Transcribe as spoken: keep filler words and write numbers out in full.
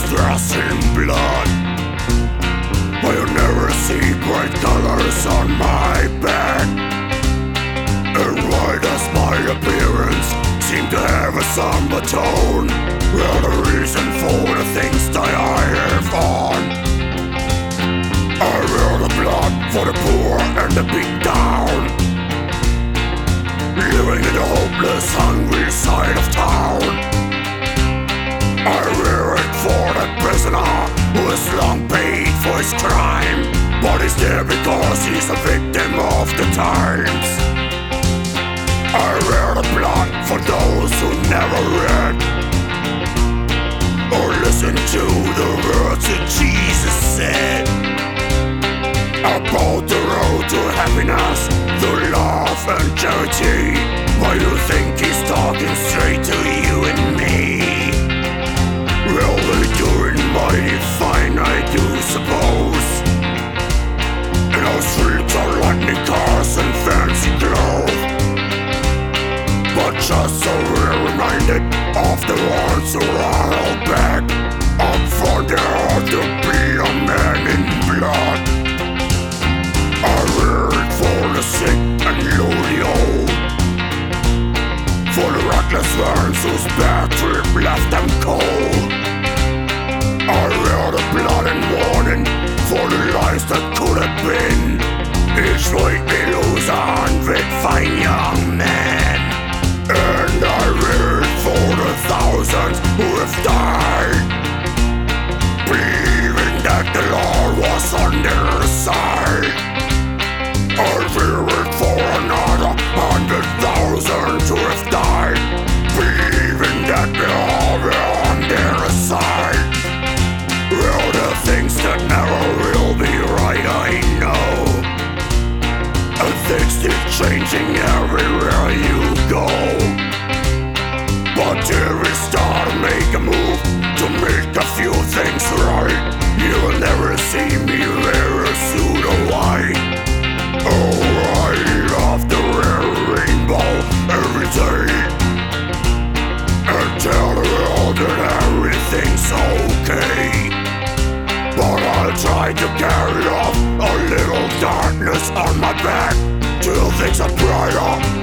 dressed in blood. But you'll never see bright colors on my back. And why does my appearance seem to have a somber tone? Well, the reason for the things that I have on. I wear the blood for the poor and the beat down, living in the hopeless, hungry side of town. I wear it for that prisoner who has long paid for his crime, but he's there because he's a victim of the times. I wear the blood for those who never read or listened to the words that Jesus said about the road to happiness, through love and charity. Why you think he's talking straight to you and me? Well, they're doing mighty fine, I do suppose. And our streets are lightning cars and fancy clothes. But just so we're reminded of the ones who are all back up for there to be a man in blood. I wear it for the sick and lonely old, for the reckless ones whose bad trip left them cold. I wear the blood and warning for the lives that could have been. Each week we lose a hundred fine young men. And I wear it for the thousands who have died, believing that the Lord was on their side. I wear it for another hundred thousand who have died, believing that the Lord were on their side. Well, the things that never will be right, I know. And things keep changing everywhere you go. But if we start to make a move to make a few things right, you'll never see me wear a suit of white. Oh, I love to wear a rainbow every day and tell the world that everything's okay. But I'll try to carry off a little darkness on my back till things are brighter